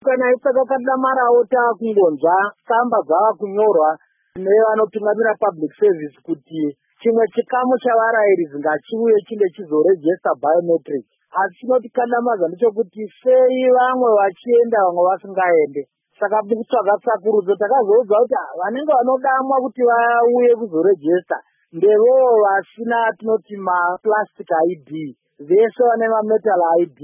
kana isaka kadamarawo takungonza tsamba dzavakunyorwa nevanotungamira public service kuti chimwe chikamu chavarairidzi ngachiuye chinde chizorejesta biometric. Asi chinoti kadamaza ndechekuti sei vamwe vachienda vamwe vasingaende. Saka bukutsvaga tsakurudzo takazoudzwa kuti vanenge vanodamwa kuti vauye kuzorejesta ndevowo vasina tinoti maplastic ID, vese vane mametal ID.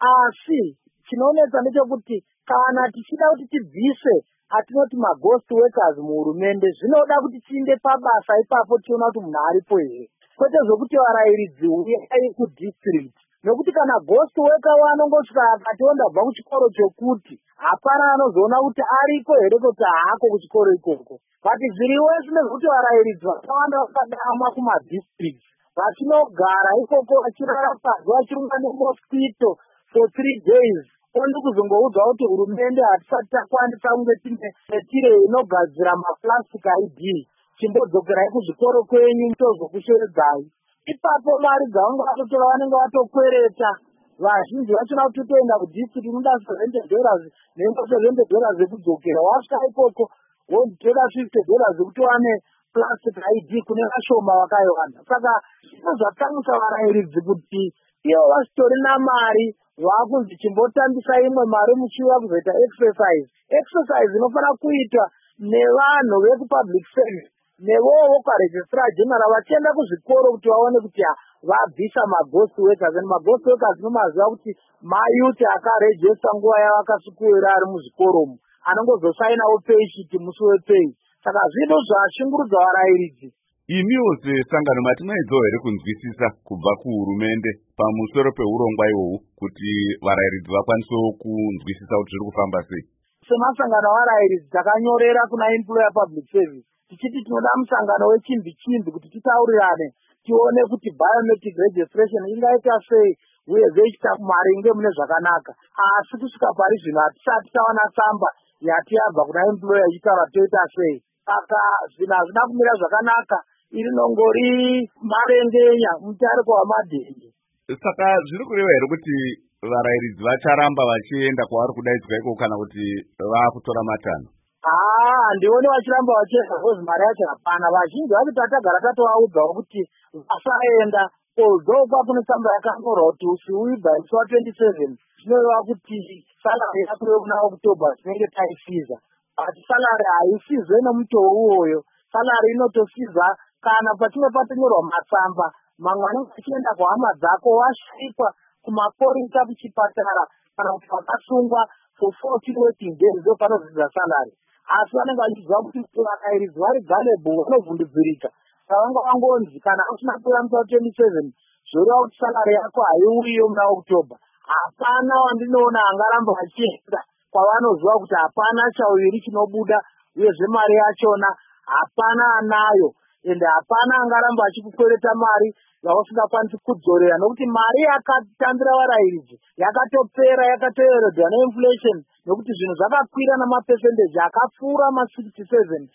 Asi chinonetsa ndechekuti kana tichida kuti tibvise atinoti maghost workers muhurumende, zvinoda kuti tiinde pabasa ipapo tiona kuti munhu aripo here, kwete zvokuti varairidzi uyai kudistrict. Nokuti kana ghost worker wanongosvika akati ondabva kuchikoro chokuti hapana anozoona kuti ariko here kuti haako kuchikoro ikoko. But zviriwese nezvekuti varairidzi vakawanda vakadamwa kumadistrict vachinogara ikoko vachirara pasi vachirumwa nemosquito for 3 days. Ondi kuzongoudzwa kuti hurumende hatisati takwanisa kunge tine netire inogadzira maplastic ID, chimbodzokerai kuzvikoro kwenyu tozokusheredzai. Ipapo mari dzavanga vatotora vanenge vatokwereta. Vazhinji vachina kuti toenda kudistrict unoda $70 nengo $70 zvekudzokera. Wasvika ikoko wotoda $50 zvekuti wane plastic ID kune vashoma vakaiwana. Saka zvino zvatsamisa varairidzi kuti ivo vasitorina mari vakunzi chimbotambisa imwe mari muchiuya kuzoita exercise. Exercise inofanira kuitwa nevanhu vekupublic service nevowo kwaregistrar general vachienda kuzvikoro kuti vaone kuti vabvisa maghost workers. And maghost workers nomaziva kuti mayuti akarejesta nguva yavakasikuwira ari muzvikoro umu anongozosainawo pay sheet musi wepay. Saka zvinhu zvashungurudza varairidzi. Imiwo sesangano matinoedzawo here kunzwisisa kubva kuhurumende pamusoro peurongwa ihwohwu kuti varairidzi vakwanisewo kunzwisisa kuti zviri kufamba sei? Semasangano avarairidzi takanyorera kuna employer public service tichiti tinoda musangano wechimbi-chimbi kuti titaurirane tione kuti biometric registration ingaita sei uye zvechiita maringe mune zvakanaka. Asi kusvika pari zvino hatisati tawana tsamba yati yabva kuna employer ichitaura toita sei. Saka zvinhu hazvina kumira zvakanaka, iri nongori marengenya mutariko wamadhenge. Saka zviri kureva here kuti varairidzi vacharamba vachienda kwavari kudaidzwa ikoko kana kuti vakutora matanho? Handioni vachiramba vachienda kozi mari yacho hapana. Vazhinji vacho tatagara tatovaudzawo kuti vasaenda, although kwakune tsamba yakanyorwa kuti usiuyi by musi wa27 zvinoreva kuti salary yako yokuna October tinenge taisiza. But salary haisizwe nemutoo uwoyo. Salary inotosiza kana pachinge patonyorwa matsamba mamwe anenge achienda kuhama dzako wasvikwa kumapurisa kuchipatara kana kuti wakasungwa for 14 working days ndopanozidza salary. Asi vanenge vachiziva kuti varairidzi vari gullible vanovhundudzirika. Saka vanga vangonzi kana usina kupera musi wa27 zvoreva kuti salary yako haiuyiyo muna October. Hapana wandinoona angaramba achienda kwavanoziva kuti hapana chauviri chinobuda uyezve mari yachona hapana anayo, ende hapana angaramba achikukwereta mari yausingakwanisi kudzorera, nokuti mari yakatambira varairidzi yakatopera yakatoeredwa neinflation, nokuti zvinhu zvakakwira namapercentage akapfuura ma67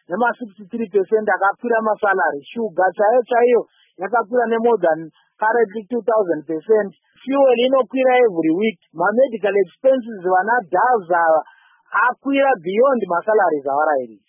nema63% akakwira masalary. Shuga chaiyo chaiyo yakakwira nemore than currently 2000%. Fuel inokwira every week. Ma-medical expenses vana dhalls akwira beyond masalary avarairidzi.